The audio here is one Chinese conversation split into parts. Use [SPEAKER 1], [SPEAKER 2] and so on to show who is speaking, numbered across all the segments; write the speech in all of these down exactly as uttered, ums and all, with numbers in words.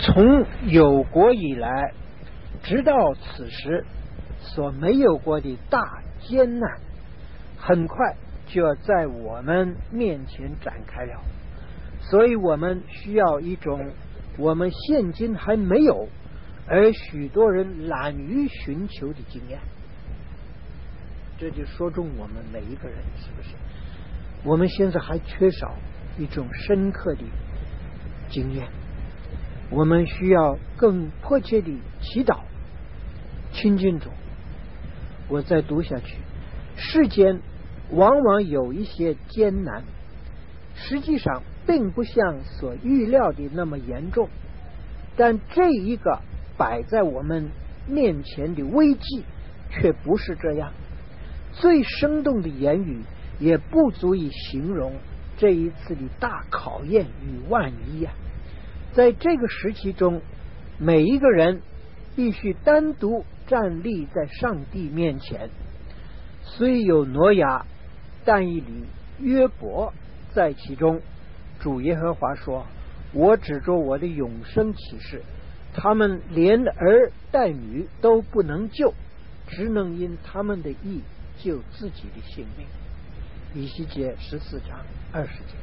[SPEAKER 1] 从有国以来直到此时所没有过的大艰难，很快就要在我们面前展开了。所以我们需要一种我们现今还没有，而许多人懒于寻求的经验。这就说中我们每一个人，是不是？我们现在还缺少一种深刻的经验，我们需要更迫切的祈祷亲近主。我再读下去，世间往往有一些艰难，实际上并不像所预料的那么严重，但这一个摆在我们面前的危机却不是这样。最生动的言语也不足以形容这一次的大考验与万一啊！在这个时期中，每一个人必须单独站立在上帝面前。虽有挪亚、但以理、约伯在其中，主耶和华说：我指着我的永生启示，他们连儿带女都不能救，只能因他们的义救自己的性命。以西结十四章二十节。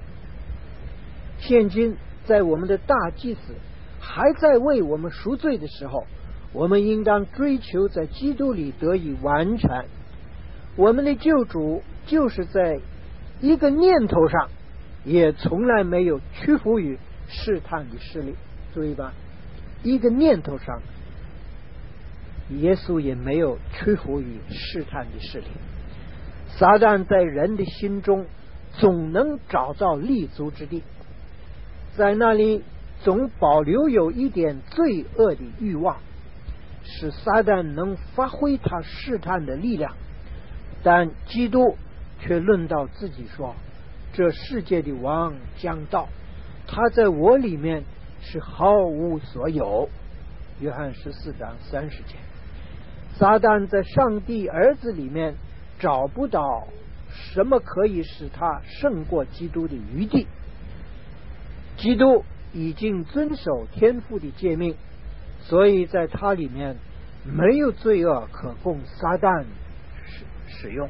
[SPEAKER 1] 现今在我们的大祭司还在为我们赎罪的时候，我们应当追求在基督里得以完全。我们的救主就是在一个念头上也从来没有屈服于试探的势力，注意吧，一个念头上耶稣也没有屈服于试探的势力。撒旦在人的心中总能找到立足之地，在那里总保留有一点罪恶的欲望，使撒旦能发挥他试探的力量。但基督却论到自己说：这世界的王将到，他在我里面是毫无所有。约翰十四章三十节。撒旦在上帝儿子里面找不到什么可以使他胜过基督的余地。基督已经遵守天父的诫命，所以在他里面没有罪恶可供撒旦使使用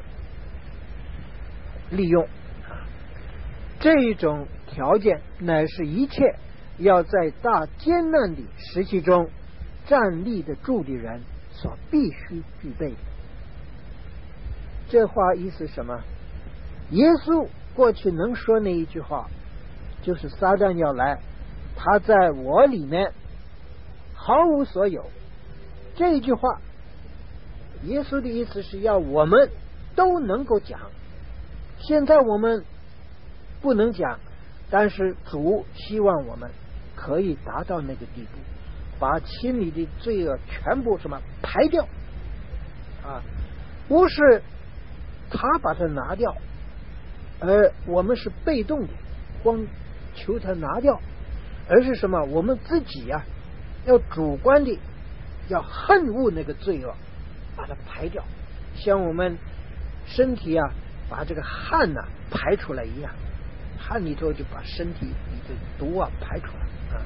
[SPEAKER 1] 利用。这一种条件乃是一切要在大艰难的时期中站立得住的人所必须具备的。这话意思什么？耶稣过去能说那一句话，就是撒旦要来，他在我里面毫无所有。这一句话耶稣的意思是要我们都能够讲。现在我们不能讲，但是主希望我们可以达到那个地步，把心里的罪恶全部什么排掉啊！不是他把它拿掉，而我们是被动的光求他拿掉，而是什么？我们自己啊要主观的要恨恶那个罪恶，把它排掉，像我们身体啊把这个汗呐、啊、排出来一样，汗里头就把身体里的毒啊排出来啊。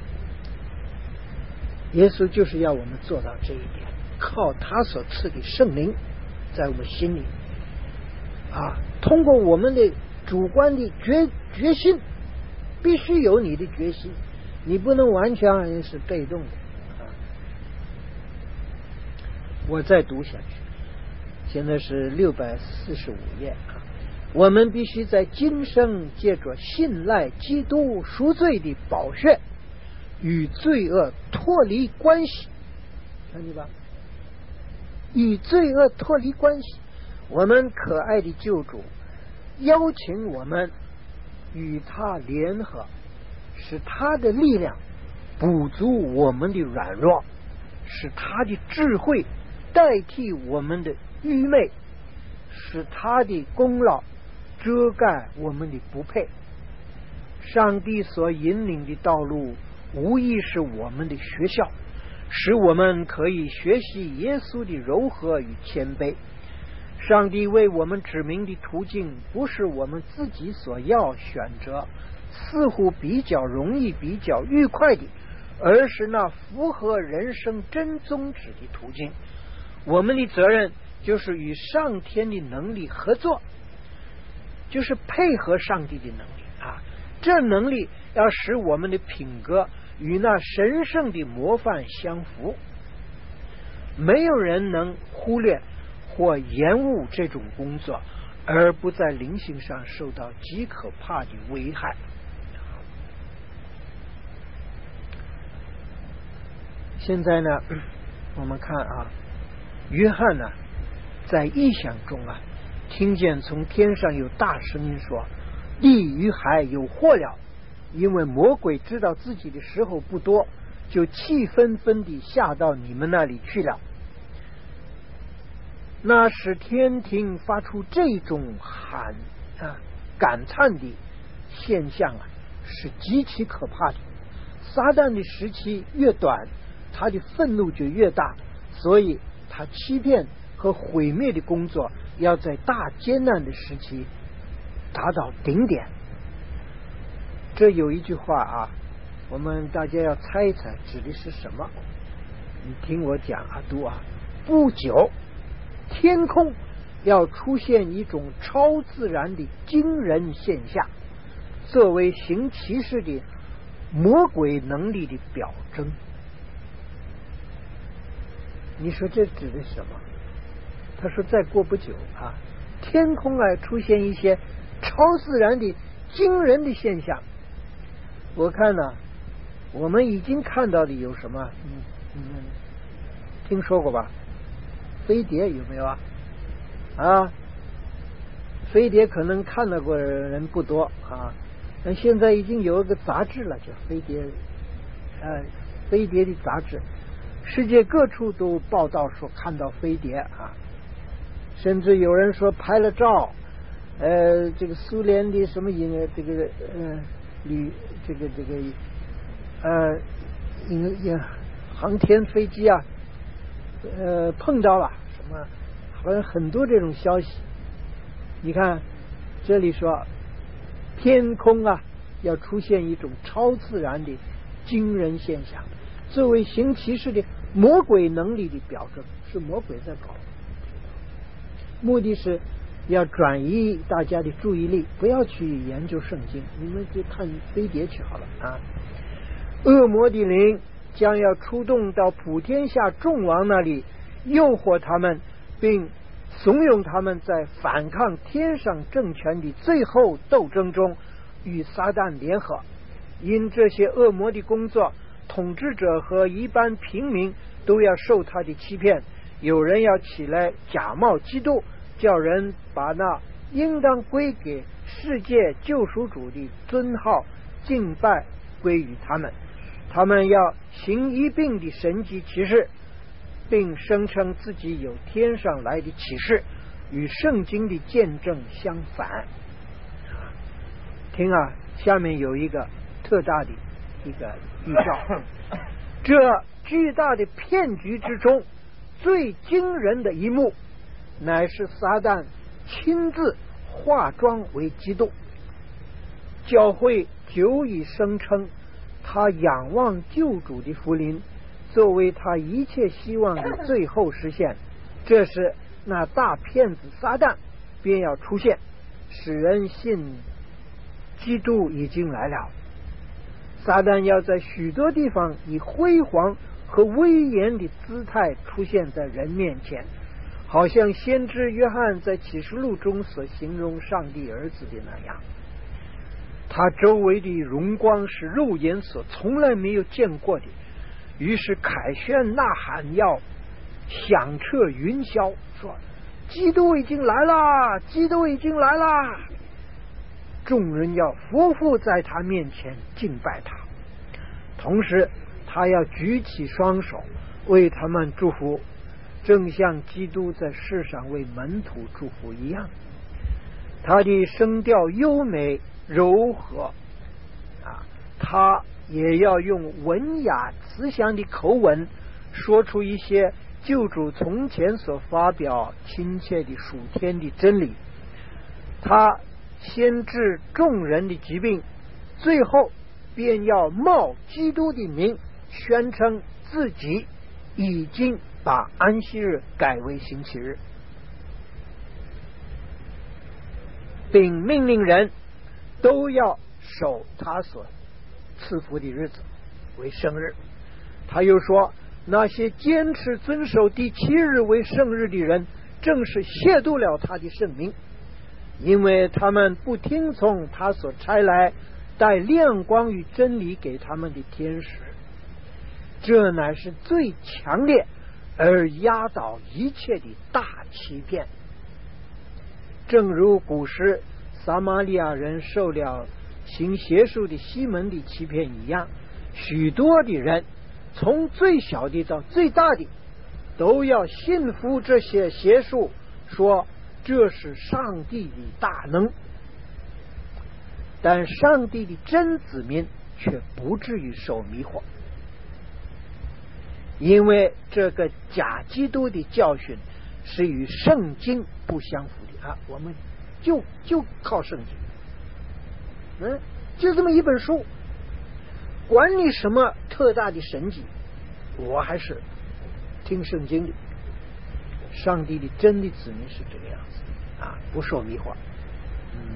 [SPEAKER 1] 耶稣就是要我们做到这一点，靠他所赐的圣灵在我们心里啊，通过我们的主观的决决心，必须有你的决心，你不能完全是被动的啊。我再读下去，现在是六百四十五页啊。我们必须在今生借着信赖基督赎罪的宝血，与罪恶脱离关系，看见吧？与罪恶脱离关系。我们可爱的救主邀请我们与他联合，使他的力量补足我们的软弱，使他的智慧代替我们的愚昧，使他的功劳遮盖我们的不配。上帝所引领的道路无疑是我们的学校，使我们可以学习耶稣的柔和与谦卑。上帝为我们指明的途径不是我们自己所要选择，似乎比较容易比较愉快的， 而是那符合人生真宗旨的途径。我们的责任就是与上天的能力合作，就是配合上帝的能力啊！这能力要使我们的品格与那神圣的模范相符。没有人能忽略或延误这种工作，而不在灵性上受到极可怕的危害。现在呢，我们看啊，约翰呢，在异象中啊，听见从天上有大声音说：“地与海有祸了，因为魔鬼知道自己的时候不多，就气纷纷地下到你们那里去了。”那使天庭发出这种喊啊感叹的现象啊，是极其可怕的。撒旦的时期越短，他的愤怒就越大，所以他欺骗和毁灭的工作要在大艰难的时期达到顶点。这有一句话啊，我们大家要猜一猜指的是什么。你听我讲啊，读啊，不久天空要出现一种超自然的惊人现象，作为行奇事的魔鬼能力的表征。你说这指的什么？他说再过不久啊，天空啊出现一些超自然的惊人的现象。我看呢，我们已经看到的有什么？嗯嗯，听说过吧？飞碟有没有啊？啊，飞碟可能看到过的人不多啊，但现在已经有一个杂志了，叫飞碟，呃，飞碟的杂志，世界各处都报道说看到飞碟啊，甚至有人说拍了照，呃，这个苏联的什么引这个呃旅这个这个呃引引航天飞机啊。呃，碰到了什么？好像很多这种消息。你看，这里说天空啊，要出现一种超自然的惊人现象，作为行奇事的魔鬼能力的表征，是魔鬼在搞。目的是要转移大家的注意力，不要去研究圣经，你们就看飞碟去好了啊！恶魔的灵将要出动到普天下众王那里，诱惑他们，并怂恿他们在反抗天上政权的最后斗争中与撒旦联合。因这些恶魔的工作，统治者和一般平民都要受他的欺骗。有人要起来假冒基督，叫人把那应当归给世界救赎主的尊号敬拜归于他们。他们要行一并的神迹奇事，并声称自己有天上来的启示，与圣经的见证相反。听啊，下面有一个特大的一个预兆。这巨大的骗局之中，最惊人的一幕，乃是撒旦亲自化妆为基督。教会久已声称他仰望救主的福临，作为他一切希望的最后实现。这时那大骗子撒旦便要出现，使人信基督已经来了。撒旦要在许多地方以辉煌和威严的姿态出现在人面前，好像先知约翰在启示录中所形容上帝儿子的那样。他周围的荣光是肉眼所从来没有见过的，于是凯旋呐喊，要响彻云霄，说基督已经来了，基督已经来了。众人要匍匐在他面前敬拜他，同时他要举起双手为他们祝福，正像基督在世上为门徒祝福一样。他的声调优美柔和啊，他也要用文雅慈祥的口吻说出一些救主从前所发表亲切的属天的真理。他先治众人的疾病，最后便要冒基督的名宣称自己已经把安息日改为星期日，并命令人都要守他所赐福的日子为圣日。他又说，那些坚持遵守第七日为圣日的人，正是亵渎了他的圣名，因为他们不听从他所差来带亮光与真理给他们的天使。这乃是最强烈而压倒一切的大欺骗。正如古时撒玛利亚人受了行邪术的西门的欺骗一样，许多的人从最小的到最大的都要信服这些邪术，说这是上帝的大能。但上帝的真子民却不至于受迷惑，因为这个假基督的教训是与圣经不相符的啊！我们就就靠圣经，嗯，就这么一本书，管你什么特大的神迹，我还是听圣经的。上帝的真的子民是这个样子啊，不受迷惑。嗯，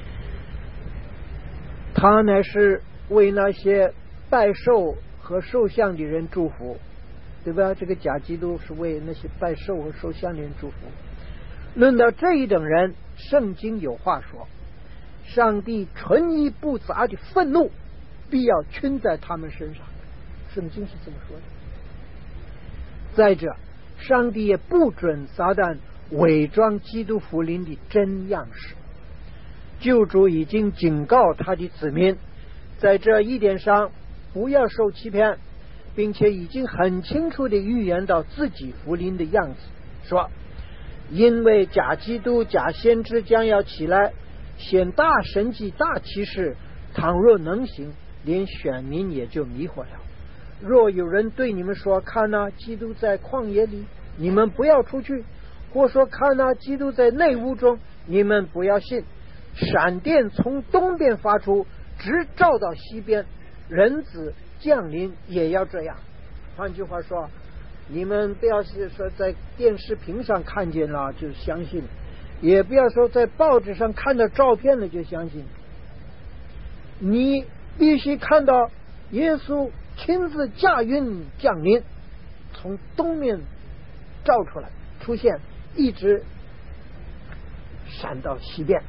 [SPEAKER 1] 他乃是为那些拜兽和兽像的人祝福，对吧？这个假基督是为那些拜兽和兽像的人祝福。论到这一等人，圣经有话说，上帝纯一不杂的愤怒必要倾在他们身上，圣经是这么说的。再者，上帝也不准撒旦伪装基督福音的真样式。救主已经警告他的子民，在这一点上不要受欺骗，并且已经很清楚地预言到自己福音的样子，说因为假基督假先知将要起来显大神迹大奇事，倘若能行，连选民也就迷惑了。若有人对你们说，看哪，基督在旷野里，你们不要出去；或说，看哪，基督在内屋中，你们不要信。闪电从东边发出，直照到西边，人子降临也要这样。换句话说，你们不要是说在电视屏上看见了就相信，也不要说在报纸上看到照片了就相信，你必须看到耶稣亲自驾云降临，从东面照出来出现，一直闪到西边，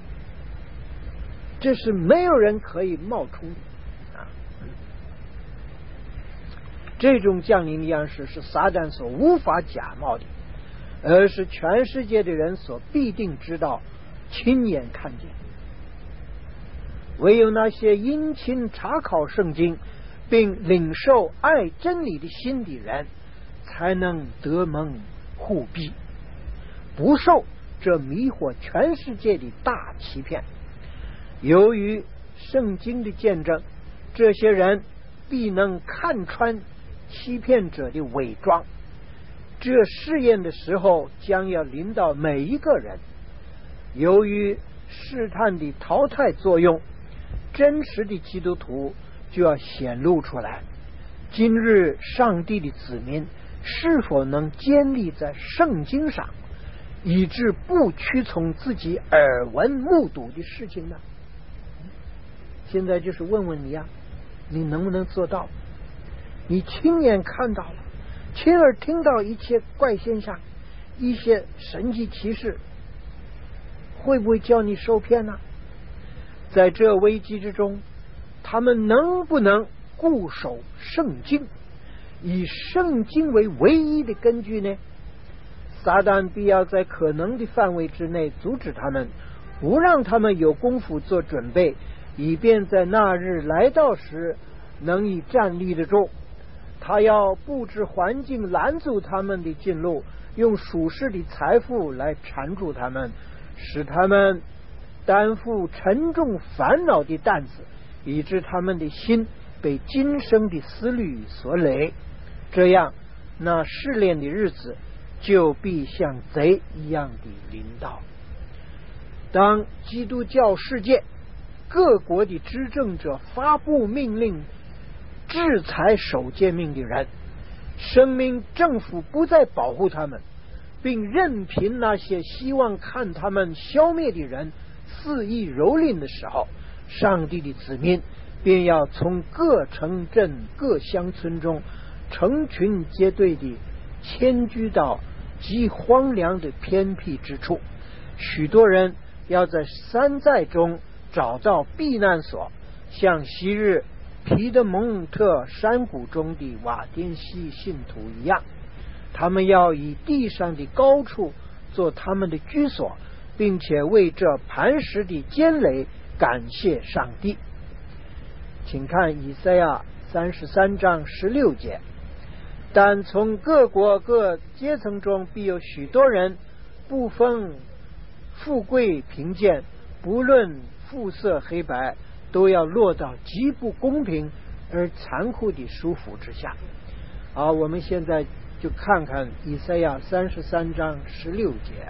[SPEAKER 1] 这是没有人可以冒充的啊！这种降临的样式是撒旦所无法假冒的，而是全世界的人所必定知道、亲眼看见。唯有那些殷勤查考圣经并领受爱真理的心的人，才能得蒙护庇，不受这迷惑全世界的大欺骗。由于圣经的见证，这些人必能看穿欺骗者的伪装。这试验的时候将要临到每一个人。由于试探的淘汰作用，真实的基督徒就要显露出来。今日上帝的子民是否能坚立在圣经上，以致不屈从自己耳闻目睹的事情呢？现在就是问问你呀、啊，你能不能做到？你亲眼看到了，亲耳听到一切怪现象，一些神迹奇事，会不会叫你受骗呢？在这危机之中，他们能不能固守圣经，以圣经为唯一的根据呢？撒旦必要在可能的范围之内阻止他们，不让他们有功夫做准备，以便在那日来到时能以站立得住。他要布置环境拦阻他们的进路，用属世的财富来缠住他们，使他们担负沉重烦恼的担子，以致他们的心被今生的思虑所累。这样，那试炼的日子就必像贼一样的临到。当基督教世界各国的执政者发布命令，制制裁守诫命的人，声明政府不再保护他们，并任凭那些希望看他们消灭的人肆意蹂躏的时候，上帝的子民便要从各城镇各乡村中成群结队地迁居到极荒凉的偏僻之处。许多人要在山寨中找到避难所，像昔日皮德蒙特山谷中的瓦甸西信徒一样，他们要以地上的高处做他们的居所，并且为这磐石的坚垒感谢上帝。请看以赛亚三十三章十六节，但从各国各阶层中必有许多人，不分富贵贫贱，不论肤色黑白，都要落到极不公平而残酷的束缚之下。好，我们现在就看看以赛亚三十三章十六节。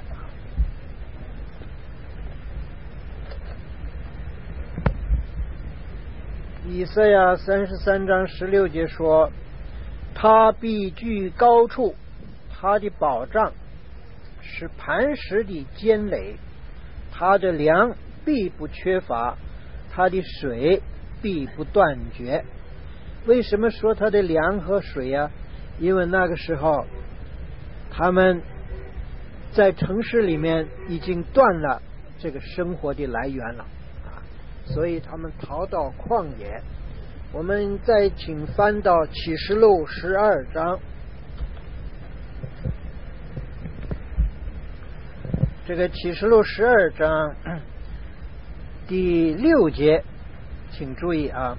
[SPEAKER 1] 以赛亚三十三章十六节说，他必居高处，他的保障是磐石的坚垒，他的粮必不缺乏，他的水必不断绝。为什么说他的粮和水啊？因为那个时候他们在城市里面已经断了这个生活的来源了啊，所以他们逃到旷野。我们再请翻到启示录十二章，这个启示录十二章第六节，请注意啊，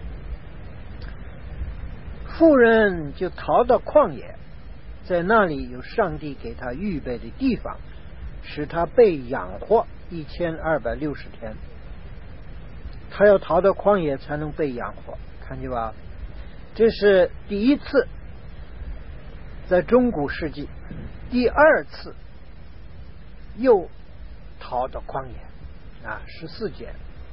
[SPEAKER 1] 妇人就逃到旷野，在那里有上帝给他预备的地方，使他被养活一千二百六十天。他要逃到旷野才能被养活，看见吧？这是第一次在中古世纪，第二次又逃到旷野啊，十四节。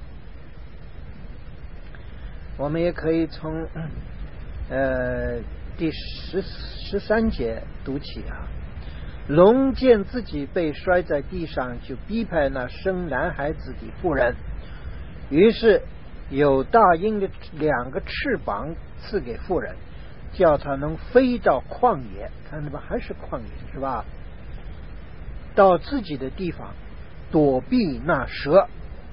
[SPEAKER 1] 我们也可以从呃第十十三节读起啊。龙见自己被摔在地上，就逼迫那生男孩子的妇人，于是有大鹰的两个翅膀赐给妇人，叫他能飞到旷野，看到吧，还是旷野是吧？到自己的地方躲避那蛇。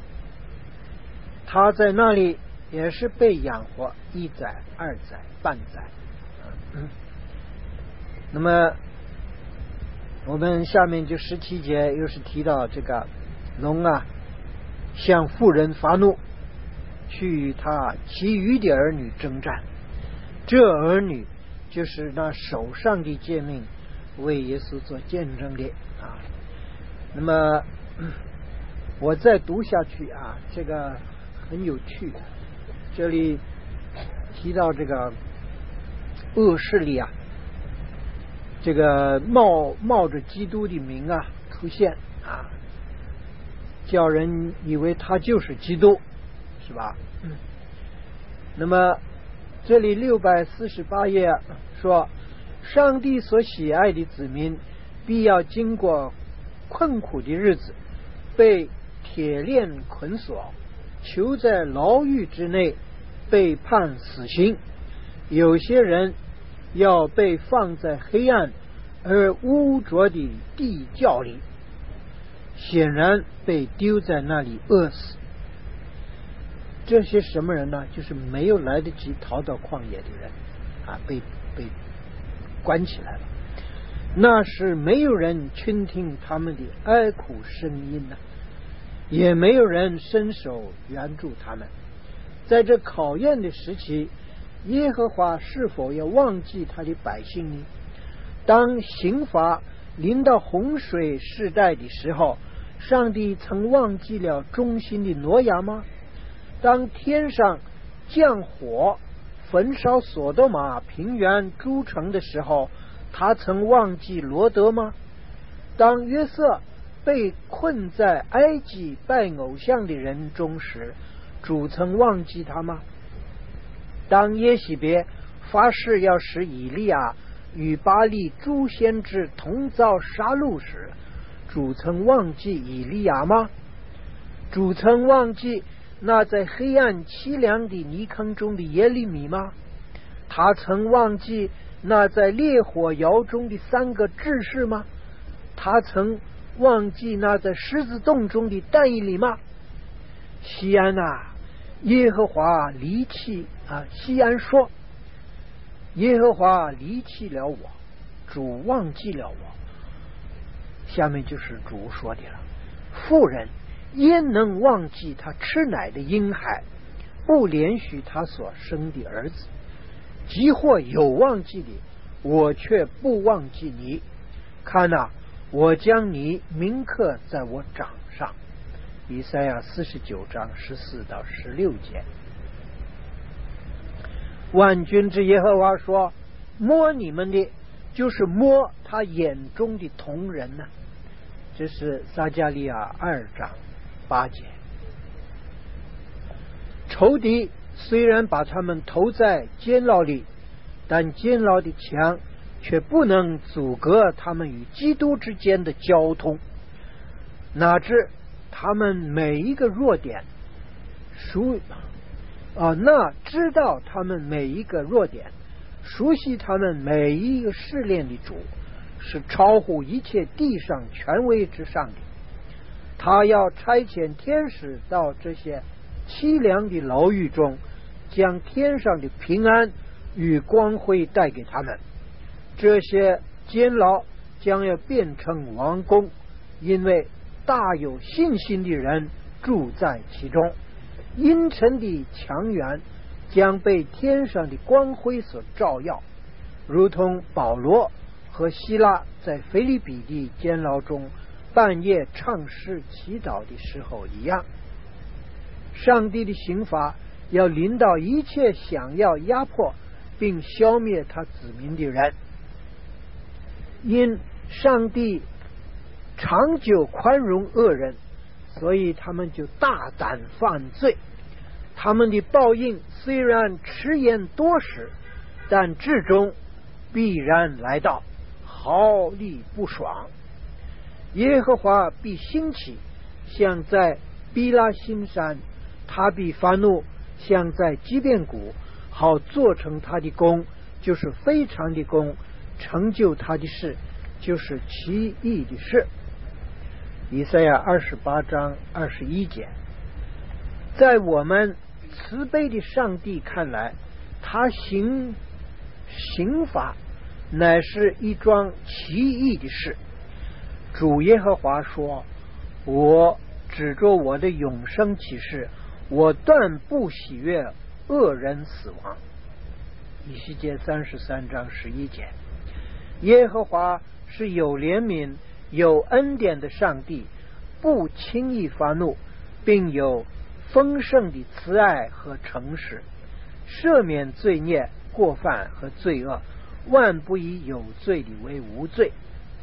[SPEAKER 1] 他在那里也是被养活一载、二载、半载。嗯、那么我们下面就十七节又是提到这个龙啊，向妇人发怒，去与他其余的儿女征战。这儿女就是那手上的诫命为耶稣做见证的啊。那么我再读下去啊，这个很有趣。这里提到这个恶势力啊，这个冒冒着基督的名啊出现啊，叫人以为他就是基督，是吧？嗯。那么这里六百四十八页说，上帝所喜爱的子民必要经过困苦的日子，被铁链捆锁，囚在牢狱之内，被判死刑。有些人要被放在黑暗而污浊的地窖里，显然被丢在那里饿死。这些什么人呢？就是没有来得及逃到旷野的人啊，被被关起来了。那是没有人倾听他们的哀苦声音呢、啊，也没有人伸手援助他们。在这考验的时期，耶和华是否要忘记他的百姓呢？当刑罚临到洪水世代的时候，上帝曾忘记了忠心的挪亚吗？当天上降火焚烧所多玛平原诸城的时候，他曾忘记罗德吗？当约瑟被困在埃及拜偶像的人中时，主曾忘记他吗？ 当耶洗别发誓要使以利亚与巴力诸先知同遭杀戮时，主曾忘记以利亚吗？主曾忘记那在黑暗凄凉的泥坑中的耶利米吗？他曾忘记那在烈火窑中的三个志士吗？他曾忘记那在狮子洞中的但以理吗？西安啊，耶和华离弃啊！西安说，耶和华离弃了我，主忘记了我。下面就是主说的了：妇人焉能忘记他吃奶的婴孩，不怜恤他所生的儿子？即或有忘记的，我却不忘记你。看哪，我将你铭刻在我掌上。以赛亚四十九章十四到十六节。万军之耶和华说：摸你们的，就是摸他眼中的瞳人呢、啊。这是撒迦利亚二章八节。仇敌虽然把他们投在监牢里，但监牢的墙却不能阻隔他们与基督之间的交通，哪知他们每一个弱点熟啊，那知道他们每一个弱点，熟悉他们每一个试炼的主，是超乎一切地上权威之上的。他要差遣天使到这些凄凉的牢狱中，将天上的平安与光辉带给他们。这些监牢将要变成王宫，因为大有信心的人住在其中。阴沉的墙垣将被天上的光辉所照耀，如同保罗和希拉在腓立比的监牢中半夜唱诗祈祷的时候一样。上帝的刑罚要临到一切想要压迫并消灭他子民的人，因上帝长久宽容恶人，所以他们就大胆犯罪。他们的报应虽然迟延多时，但至终必然来到，毫厘不爽。耶和华必兴起，像在比拉新山；他必发怒，像在基遍谷，好做成他的功，就是非常的功；成就他的事，就是奇异的事。以赛亚二十八章二十一节。在我们慈悲的上帝看来，他行刑罚乃是一桩奇异的事。主耶和华说：我指着我的永生启示，我断不喜悦恶人死亡。以西结三十三章十一节。耶和华是有怜悯有恩典的上帝，不轻易发怒，并有丰盛的慈爱和诚实，赦免罪孽过犯和罪恶，万不以有罪的为无罪。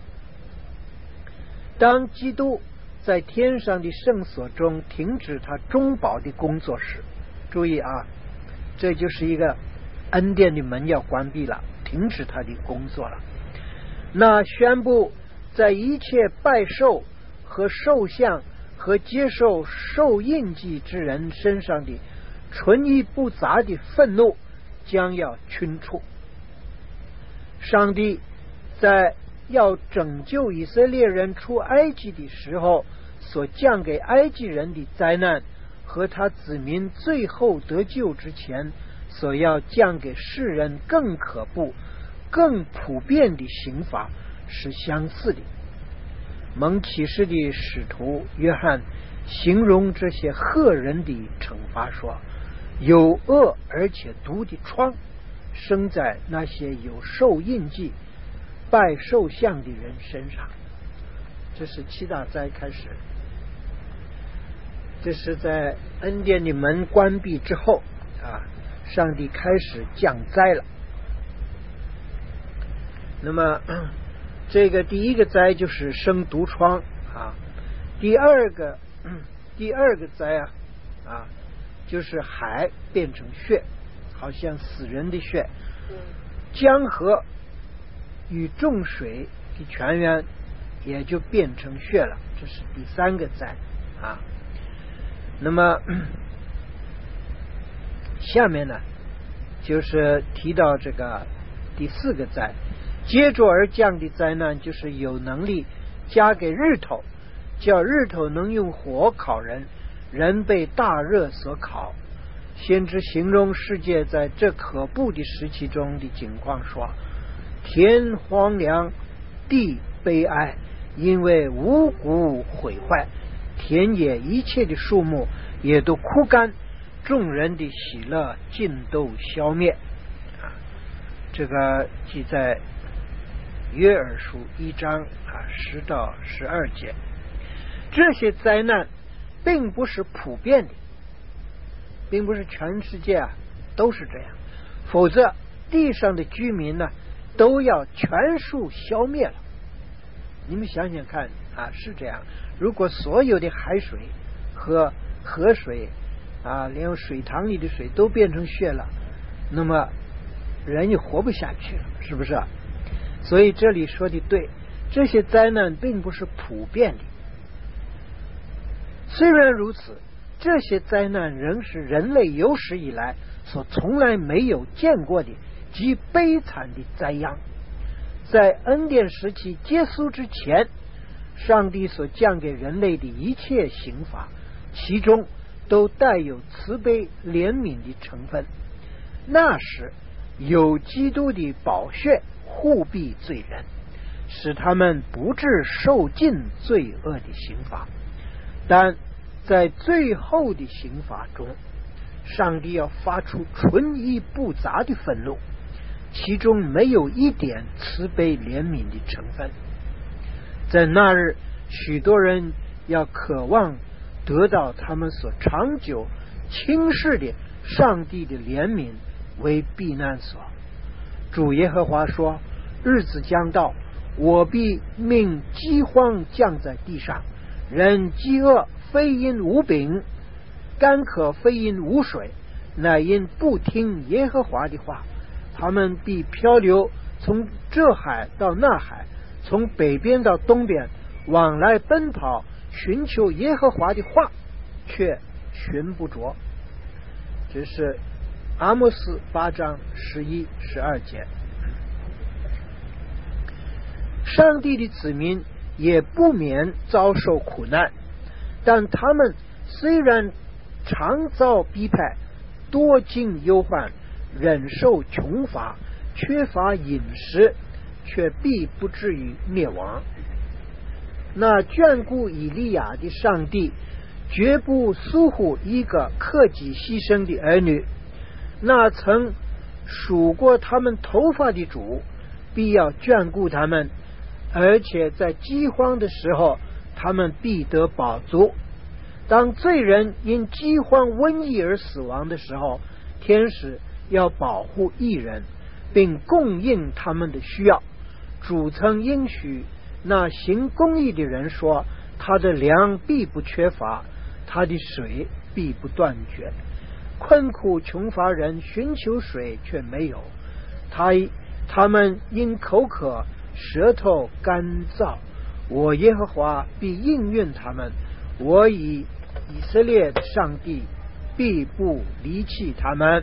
[SPEAKER 1] 当基督在天上的圣所中停止他中保的工作时，注意啊，这就是一个恩典的门要关闭了，停止他的工作了。那宣布在一切拜寿和受像和接受受印记之人身上的纯一不杂的愤怒将要群出。上帝在要拯救以色列人出埃及的时候所降给埃及人的灾难，和他子民最后得救之前所要降给世人更可怖更普遍的刑罚是相似的。蒙启示的使徒约翰形容这些赫人的惩罚说：有恶而且毒的疮生在那些有受印记拜兽像的人身上。这是七大灾开始，这是在恩典的门关闭之后啊，上帝开始降灾了。那么这个第一个灾就是生毒疮啊，第二个第二个灾啊啊就是海变成血好像死人的血，江河与众水的泉源也就变成血了，这是第三个灾啊。那么下面呢就是提到这个第四个灾，接踵而降的灾难就是有能力加给日头，叫日头能用火烤人，人被大热所烤。先知形容世界在这可怖的时期中的景况说，天荒凉，地悲哀，因为五谷毁坏，田野一切的树木也都枯干，众人的喜乐尽都消灭啊。这个记在约珥书一章啊十到十二节。这些灾难并不是普遍的，并不是全世界啊都是这样，否则地上的居民呢都要全数消灭了。你们想想看啊，是这样，如果所有的海水和河水啊，连水塘里的水都变成血了，那么人就活不下去了，是不是啊？所以这里说的对，这些灾难并不是普遍的。虽然如此，这些灾难仍是人类有史以来所从来没有见过的极悲惨的灾殃。在恩典时期结束之前，上帝所降给人类的一切刑罚，其中都带有慈悲怜悯的成分。那时有基督的宝血护庇罪人，使他们不致受尽罪恶的刑罚。但在最后的刑罚中，上帝要发出纯一不杂的愤怒，其中没有一点慈悲怜悯的成分。在那日，许多人要渴望得到他们所长久轻视的上帝的怜悯为避难所。主耶和华说，日子将到，我必命饥荒降在地上，人饥饿非因无饼，干渴非因无水，乃因不听耶和华的话。他们必漂流，从这海到那海，从北边到东边，往来奔跑，寻求耶和华的话，却寻不着。这是阿摩斯八章十一十二节。上帝的子民也不免遭受苦难，但他们虽然常遭逼迫，多经忧患，忍受穷乏，缺乏饮食，却必不至于灭亡。那眷顾以利亚的上帝绝不疏忽一个克己牺牲的儿女，那曾数过他们头发的主必要眷顾他们，而且在饥荒的时候他们必得饱足。当罪人因饥荒瘟疫而死亡的时候，天使要保护义人，并供应他们的需要。主曾应许那行公义的人说，他的粮必不缺乏，他的水必不断绝。困苦穷乏人寻求水却没有，他他们因口渴，舌头干燥，我耶和华必应允他们，我以以色列的上帝必不离弃他们。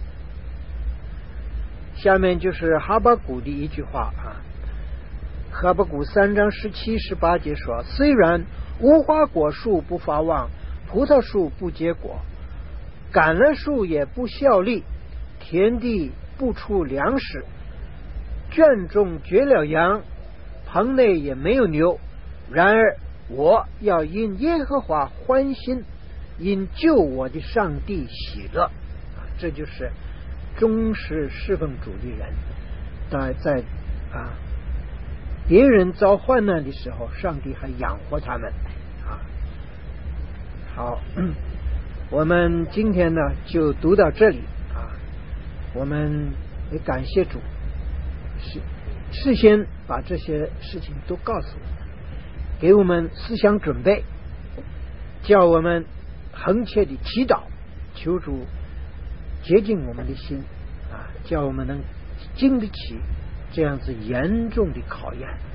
[SPEAKER 1] 下面就是哈巴谷的一句话啊，哈巴谷三章十七十八节说，虽然无花果树不发旺，葡萄树不结果，橄榄树也不效力，田地不出粮食，圈中绝了羊，棚内也没有牛，然而我要因耶和华欢心，因救我的上帝喜乐。这就是忠实侍奉主的人在在啊别人遭患难的时候，上帝还养活他们啊。好，我们今天呢就读到这里啊。我们也感谢主，事事先把这些事情都告诉我们，给我们思想准备，叫我们恒切的祈祷，求主洁净我们的心啊，叫我们能经得起这样子严重的考验。